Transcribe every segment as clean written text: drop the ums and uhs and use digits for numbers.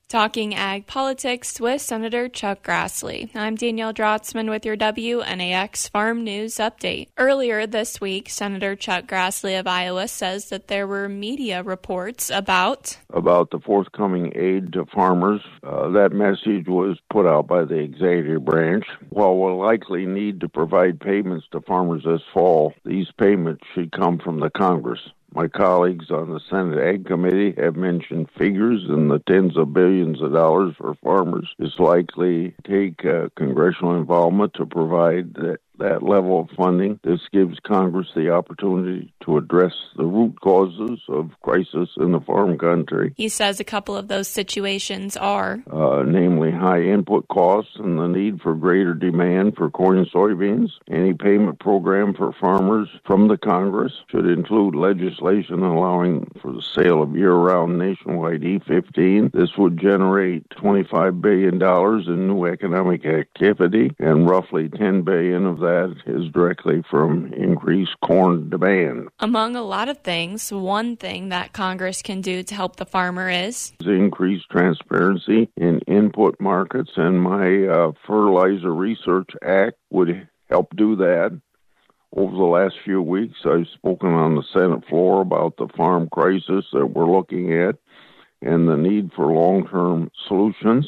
Talking ag politics with Senator Chuck Grassley. I'm Danielle Drotzman with your WNAX Farm News Update. Earlier this week, Senator Chuck Grassley of Iowa says that there were media reports about the forthcoming aid to farmers. That message was put out by the executive branch. While we'll likely need to provide payments to farmers this fall, these payments should come from the Congress. My colleagues on the Senate Ag Committee have mentioned figures in the tens of billions of dollars for farmers. It's likely to take congressional involvement to provide that level of funding. This gives Congress the opportunity to address the root causes of crisis in the farm country. He says a couple of those situations are, namely high input costs and the need for greater demand for corn and soybeans. Any payment program for farmers from the Congress should include legislation allowing for the sale of year-round nationwide E15. This would generate $25 billion in new economic activity, and roughly $10 billion of that is directly from increased corn demand. Among a lot of things, one thing that Congress can do to help the farmer is increase transparency in input markets, and my Fertilizer Research Act would help do that. Over the last few weeks, I've spoken on the Senate floor about the farm crisis that we're looking at and the need for long-term solutions.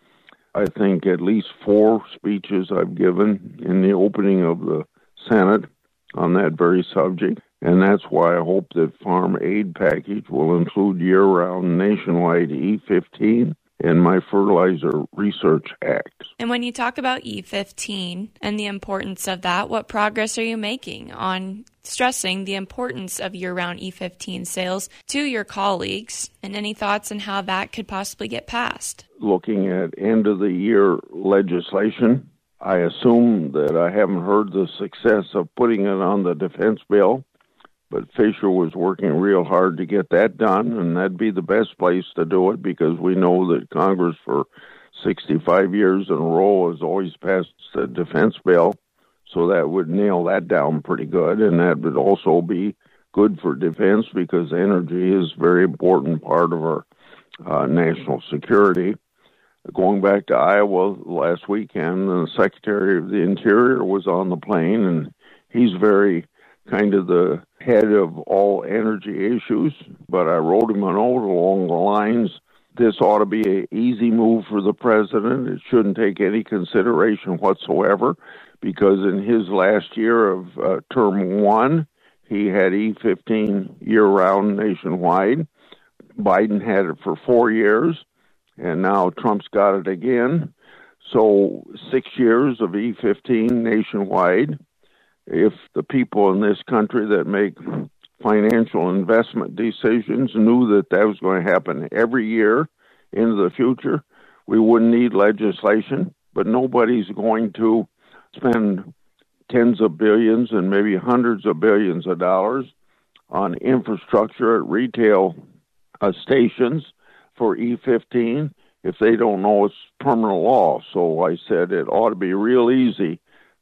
I think at least 4 speeches I've given in the opening of the Senate on that very subject, and that's why I hope that farm aid package will include year-round nationwide E15 and my Fertilizer Research Act. And when you talk about E15 and the importance of that, what progress are you making on stressing the importance of year-round E15 sales to your colleagues, and any thoughts on how that could possibly get passed? Looking at end-of-the-year legislation, I assume that I haven't heard the success of putting it on the defense bill, but Fisher was working real hard to get that done, and that'd be the best place to do it because we know that Congress for 65 years in a row has always passed the defense bill, so that would nail that down pretty good, and that would also be good for defense because energy is a very important part of our national security. Going back to Iowa last weekend, the Secretary of the Interior was on the plane, and he's very kind of the head of all energy issues, but I wrote him a note along the lines, this ought to be an easy move for the president. It shouldn't take any consideration whatsoever, because in his last year of term 1, he had E15 year-round nationwide. Biden had it for 4 years, and now Trump's got it again. So 6 years of E15 nationwide. If the people in this country that make financial investment decisions knew that that was going to happen every year into the future, we wouldn't need legislation, but nobody's going to spend tens of billions and maybe hundreds of billions of dollars on infrastructure at retail stations for E15 if they don't know it's permanent law. So I said it ought to be real easy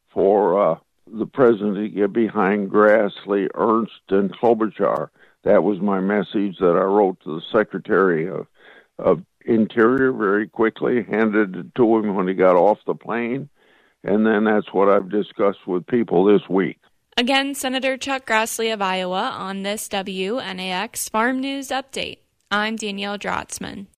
for the president to get behind Grassley, Ernst, and Klobuchar. That was my message that I wrote to the Secretary of Interior very quickly, handed it to him when he got off the plane, and then that's what I've discussed with people this week. Again, Senator Chuck Grassley of Iowa on this WNAX Farm News Update. I'm Danielle Drotzman.